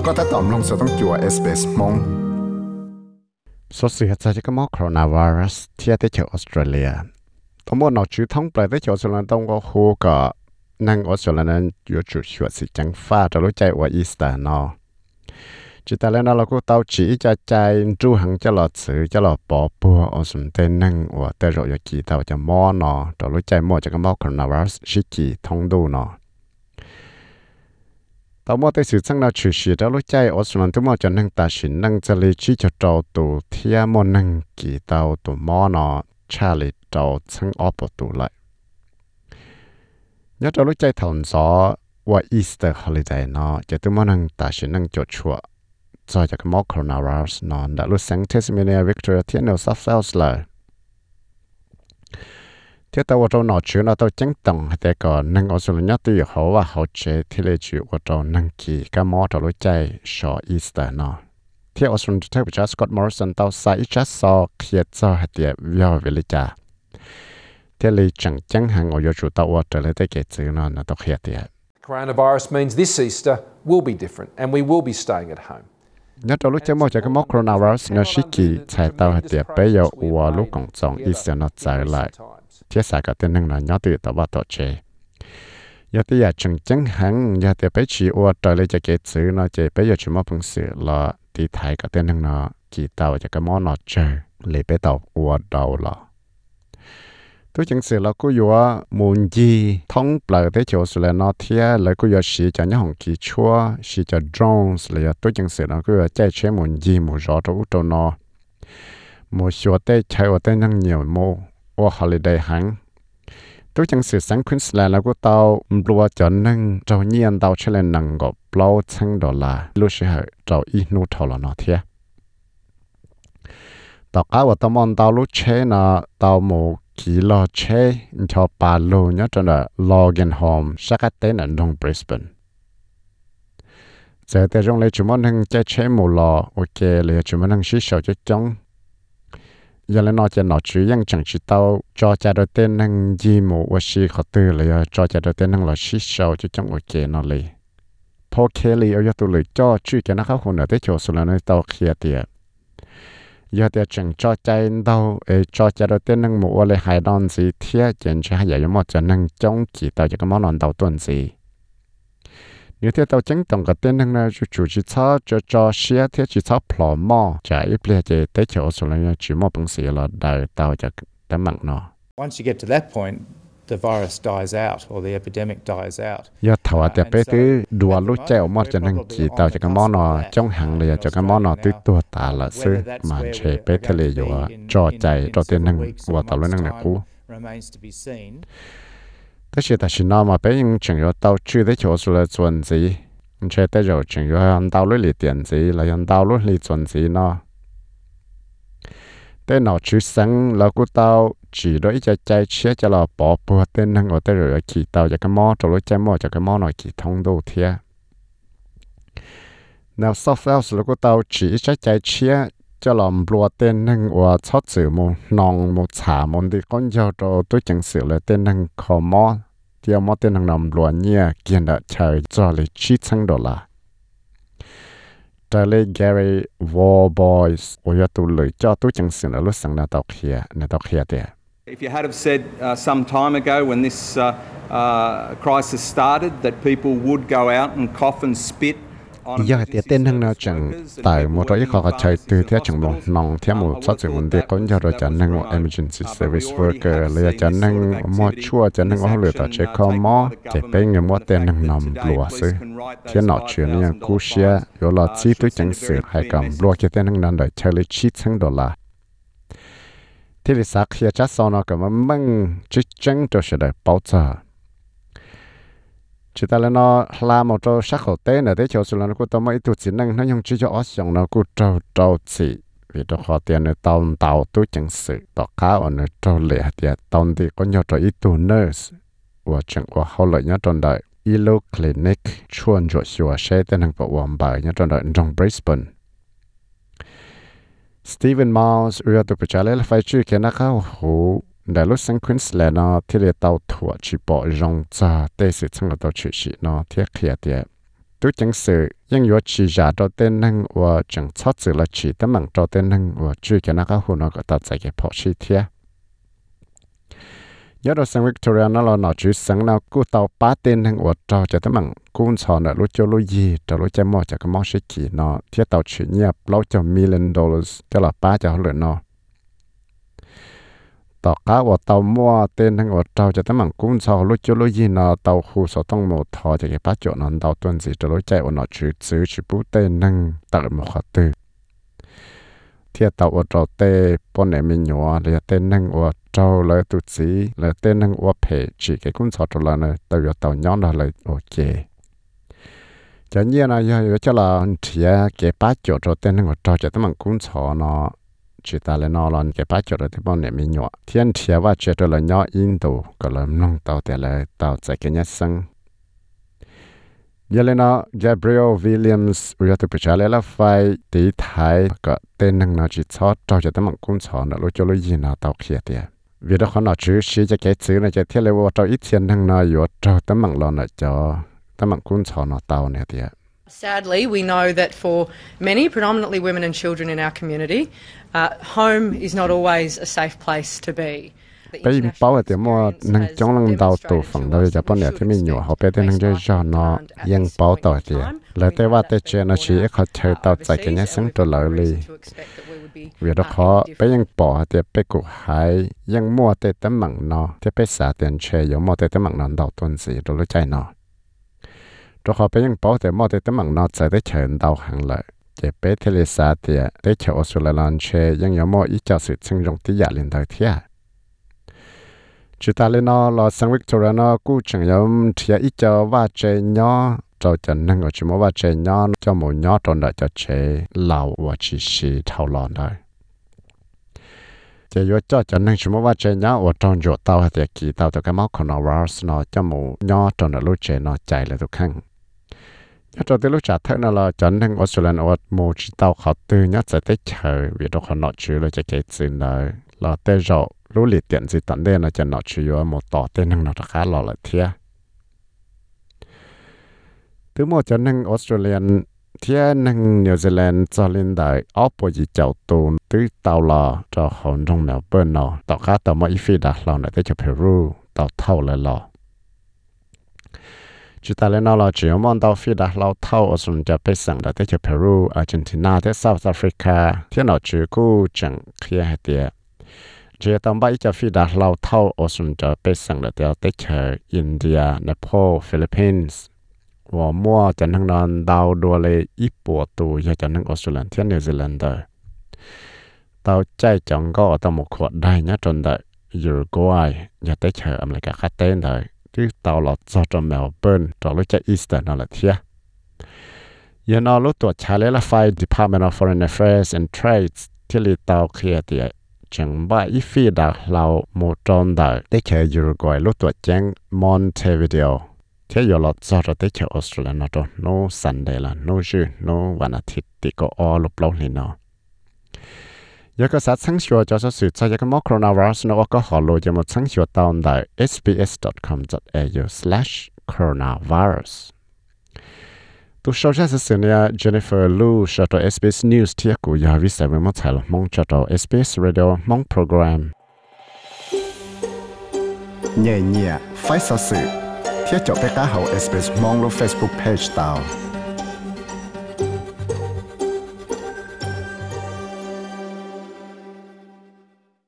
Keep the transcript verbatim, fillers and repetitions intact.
ก็ถ้าตอมลงสต้องจัว เอส บี เอส มงสดสื่อจะจะก็มอโคโรนาไวรัสที่ที่เที่ยวออสเตรเลียทั้งหมดนอกจากท้องปลายที่เที่ยวออสเตรเลียต้องก็หัวก็นั่งออสเตรเลียนั้นอยู่จุดชวดสิจังฟ้าจะรู้ใจว่าอีสเตอร์เนาะจุดแต่แล้วเราก็ต้องchỉจะใจจูหังจะหลอดสื่อจะหลอดปอปัวอสมเต้นนั่งว่าแต่เราอยากกี่เราจะมอเนาะจะรู้ใจหมดจะก็มอโคโรนาไวรัสชิกี่ท้องดูเนาะตอนมอแต่สื่อสั่งเราชื่อชื่อจะรู้ใจอสมทุกมอจะนั่งตาชินนั่งจะเลยชี้จะเจ้าตัวเทียมอนั่งกี่เตาตัวมอเนาะชาลิเจ้าสั่งออปตัวเลยยอดจะรู้ใจถอนสอว่าอีสเตอร์ฮอลิเดย์เนาะจะตัวมอนั่งตาชินนั่งจดชัวจอยจากมอโคโรนาไวรัสนอนดัลุสังเทสเมเนียวิกตอเรียที่นิวเซาท์เวลส์เลยเที่ยวตัวเราหนอชื่อเราตัวจังตงแต่ก่อนนั่งออสเตรเลียตัวเขาว่าเขาเจที่เลยชื่อว่าเรานั่งกี่ก็มอตัวรู้ใจชออีสเตอร์เนาะเที่ยวออสเตรเลียเที่ยวจัสกอตมอริสันตัวใส่จัสซอเขียดซอหัดเดียวิววิลิจาเที่ยวเลยจังจังหังออยจุดตัวเจเลยได้เกิดซื้อนอนตัวเขียดเดีย Coronavirus means this Easter will be different and we will be staying at home nhớ trong lúc chơi mò cho cái mốc coronavirus nó xí kỳ chạy tàu hay tiệp bây giờ qua lúc còn sống ít sẽ nó chạy lại thiết xã cả tên năng là nhớ từ tàu vào tàu chơi giờ thì giờ chừng chừng hẳn giờ thì bây chỉ qua trời lấy cho cái chữ nó chơi bây giờ chỉ mò phun sự là thì thấy cả tên năng nó chỉ tàu cho cái món nó chơi lấy bây tàu qua đầu là tôi chẳng sự là cô vừa muốn gì thông bờ tới chỗ sự là nó thiệt là cô vừa xí cho những hàng kỳ chua xí cho drones là tôi chẳng sự là cô vừa chạy chơi muốn gì muốn rõ trong út nó muốn xua tới chơi ở tới năng nhiều mô ở holiday hàng tôi chẳng sự sáng Queensland là cô tao lúa cho năng trâu nhiên tao chơi lên năng gọt lâu chăng đó là lúc sẽ hơi trâu ít nút thầu là nó thiệt tao cá và tao mong tao lúc chơi nó tao một kỳ lo chơi cho bà lô nhớ cho là Logan Home sát cái tên ở Đông Brisbane. Giờ tại trong này chúng mình đang chơi chơi một lò, ok, là chúng mình đang xí sầu cho trong. Giờ là nó chỉ nó chỉ yang chẳng chỉ tao cho cha đầu tiên đang gì một và xí khó tư là cho cha đầu tiên đang là xí sầu cho trong ok nó lì. Paul Kelly ở chỗ lì cho chú cái nó khác hơn ở tới chỗ số là nơi tao kia tiệt. giờ thì chẳng cho chạy đâu cho chạy đầu tiên năng mua lại hai đòn gì thiệt chẳng cho hai giờ một cho năng trong chỉ tao cho cái món ăn đầu tuần gì nếu thế tao chẳng tổng cái tên năng là chủ chủ chỉ cho cho cho xe thế chỉ cho plò mò chạy ít lệ chỉ tới chỗ số là chỉ một bằng gì là đời tao cho tấm mạng nó. Once you get to that point, the virus dies out or the epidemic dies out. giờ thầu ở tiệm bé cứ đùa lúc chạy một cho năng chỉ tao cho cái món nó trong hàng lìa cho cái món nó từ tua tả là sư mà chế bé thế lìa rồi cho chạy cho tiền năng và tao lên năng này cũ. Thế thì ta xin nói mà bé nhưng chẳng có tao chưa thấy chỗ số là chuẩn gì, chế tới rồi chẳng có ăn tao lấy tiền gì là ăn tao lấy chuẩn gì nó. Thế nào chứ sáng là của tao chỉ đối cho chạy xe cho là bỏ bùa tên năng ở tới rồi chỉ tao cho cái món cho lối chạy mò cho cái món này chỉ thông đồ thiệt. Nào sau đó là của tao chỉ cho chạy xe cho làm bùa tên năng và thoát sự một nòng một xả một đi con dao cho tôi chẳng sự là tên năng khó mò thì mò tên năng làm bùa nhẹ kiên đã chạy cho lấy chi sang đô la. Charlie Gary Warboys ở nhà tù lưỡi cho tôi chẳng sự là lúc sáng nào tao kia nào tao kia thế. If you had have said uh, some time ago when this uh, uh, crisis started that people would go out and cough and spit on giờ thì tên năng nào chẳng tại một số ít họ chạy từ thế chẳng một nòng theo một số sự vấn đề có nhiều rồi chẳng năng một emergency service worker là chẳng năng mua chua chẳng năng họ lựa tạo chế con mò để bên người mua tên năng nằm lúa sư thế nọ chuyện như cú xe rồi là chi tôi chẳng sự hay cầm lúa cái tên năng nằm đợi chơi lấy chi tháng đô la thế thì sáng khi chắc sau nó cầm măng chỉ trắng cho sự đời bảo trợ chỉ ta là nó làm một trâu sắc hậu tế này thế chỗ số là nó cũng tao mấy tụt chỉ năng nó dùng chỉ cho option nó cũng trâu trâu chỉ vì nó khó tiền nó tao tao tôi chẳng sự tao cá ở nó trâu lẻ thì tao thì có nhiều trâu ít tụ nurse và chẳng qua hậu lợi nhá trong đời Elo Clinic chuyên cho sửa xe tên hàng bảo quản bài nhá trong đời trong Brisbane. Stephen Miles ưa tụi bị trả lời là phải chịu cái nó khá hổ đại lúc sang Queensland nó thì để tàu thua chỉ bỏ rong ra để sự sang là tàu chịu nó thiết kia thì tu chẳng sự nhưng yo chỉ giả cho tên năng và chẳng thoát sự là chỉ tấm bằng cho tên năng và chưa cho nó có hồ nó có tạo ra cái phổ chi thiệt nhớ đó sang Victoria nó là nó chỉ sáng nào cú tàu ba tên năng và cho cho tấm bằng cuốn sổ nó lúc cho lúc gì cho lúc cho mò cho cái mò sẽ chỉ nó thiết tàu chỉ nhập lâu cho million dollars cho là ba cho họ nó tàu cá và tàu mua tên thằng ở trâu cho tấm bằng cũng sau lúc cho lúc gì nó tàu khu số tông một thọ cho cái bát chỗ nó tàu tuần gì cho lúc chạy và nó chữ chữ chữ bút tên thằng tạo một khóa từ thiệt tàu ở trâu tê bọn này mình nhỏ là tên thằng ở trâu lấy tụt gì là tên thằng ở phe chỉ cái cũng sau cho là này tàu ở tàu nhóm đó là ok cho nhiên là giờ cho là thiệt cái bát chỗ cho tên thằng ở trâu cho tấm bằng cũng sau nó chỉ ta lên nó lần cái bát chỗ đó thì bọn này mình nhỏ thiên thiệt và chế độ là nhỏ in đồ có làm nông tàu thì là tàu chạy cái nhất sinh giờ lên nó Gabriel Williams uy tín bữa là phải tí thái có tên năng nó chỉ cho cho cho tấm cũng cho nó lúc cho lúc gì nó tàu kia thì vì đó họ nó chữ chỉ cho cái chữ này cho thiết là cho ít tiền năng nó yếu cho tấm bằng lo nó cho tấm cũng cho nó tàu này thì Sadly, we know that for many, predominantly women and children in our community, uh, home is not always a safe place to be. Bây bảo thì mua năng trong năng đào tổ phẳng đó cho bọn này thì mình nhỏ họ bé thì năng chơi cho nó yên bảo tỏi thì lấy tới và tới chơi nó chỉ có chơi tàu chạy cái nhát sáng trở lại đi vì đó khó bây yên bỏ thì bây cụ hay yên mua tới tấm bằng nó thì bây xả tiền chơi giống mua tới tấm bằng nó đào tuần gì rồi lấy chạy nó cho họ bây giờ bảo thì mua tới tấm bằng nó sẽ tới chơi đào hàng lợi chỉ bé thì lấy xả thì tới chơi Australia chơi nhưng có mua ít cho sự sinh dụng tí giả lên đời thiệt chúng ta lên nó là sang Victoria nó cũng chẳng giống thiệt ít cho và chơi nhỏ cho chân năng ở chỉ mua và chơi nhỏ cho một nhỏ trong đó cho chơi lâu và chỉ xí thâu lòn thôi chỉ có cho chân năng chỉ mua và chơi nhỏ ở trong chỗ tàu thì kỳ tàu từ cái máu coronavirus nó cho một nhỏ trong đó lúc chơi nó chạy lại tụi khăn cho tới lúc trả thế nào là chân năng Australia ở một chỉ tàu họ từ nhớ sẽ tới chờ vì đó họ nói chuyện là cái gì nữa là tới rồi lúc liệt tiền gì tận đây là cho nó chỉ có một tỏ tên năng nó khá là lợi thiệt từ một cho năng Australian thiệt năng New Zealand cho lên đại ốp bộ gì chậu tồn từ tàu lò cho hòn trong mèo bên nó tàu cá tàu mấy phi đặt lò này tới cho Peru tàu thâu lại lò chúng ta lên nó là chỉ có món tàu phi đặt lò thâu ở xuống cho bên sẵn tới cho Peru Argentina tới South Africa thiệt nó chỉ có chẳng kia hay tiệt chỉ tàu bay cho phi đặt lò thâu ở xuống cho bên sẵn tới tới cho India Nepal Philippines và mua cho năng non đào đua lấy ít bộ tù cho cho năng Australia thiên New Zealand đời tàu chạy chọn có tàu một khuất đây nhá tròn đời Uruguay nhà tới chờ America khác tên đời chứ tàu lọt cho cho Melbourne cho lúc chạy Eastern nó là thiệt giờ nó lúc tuột trả lấy là phải Department of Foreign Affairs and Trades thiết lý tàu kia thì chẳng ba ít phi đặt lào một tròn đời tới chờ Uruguay lúc tuột chẳng Montevideo thế giờ lọt cho ra tới chợ Australia nó đó nó Sunday là nó chứ nóวันอาทิตย์thì có all lúc lâu thì nó giờ có sát sáng sủa cho số sự cho cái mốc coronavirus nó có họ lôi cho một sáng sủa tàu tại s b s dot com dot a u slash coronavirus tu sau ra sự này Jennifer Lu cho tàu S B S News thiệt của nhà viết về một tài liệu mong cho tàu S B S Radio mong program nhẹ nhẹ phải sao sự thiết cho bé cá hậu S B S mong lo Facebook page tao